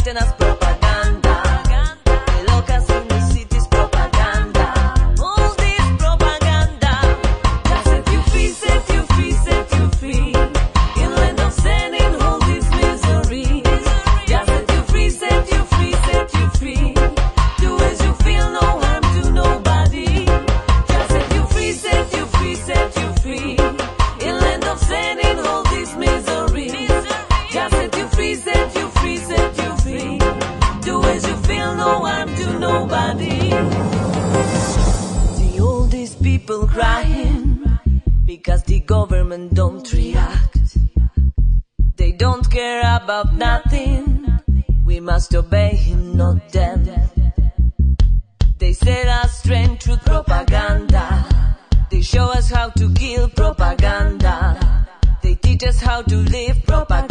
send us propaganda. They lock us in the city's propaganda. All this propaganda. Just set you free, set you free, set you free. In land of sin, in all this misery. Just set you free, set you free, set you free. Do as you feel, no harm to nobody. Just set you free, set you free, set you free. In land of sin, in all this misery. Just set you free, set you free, set you free. Do as you feel, no harm to nobody. See all these people crying because the government don't react. They don't care about nothing. We must obey him, not them. They set us strength through propaganda. They show us how to kill propaganda. They teach us how to live propaganda.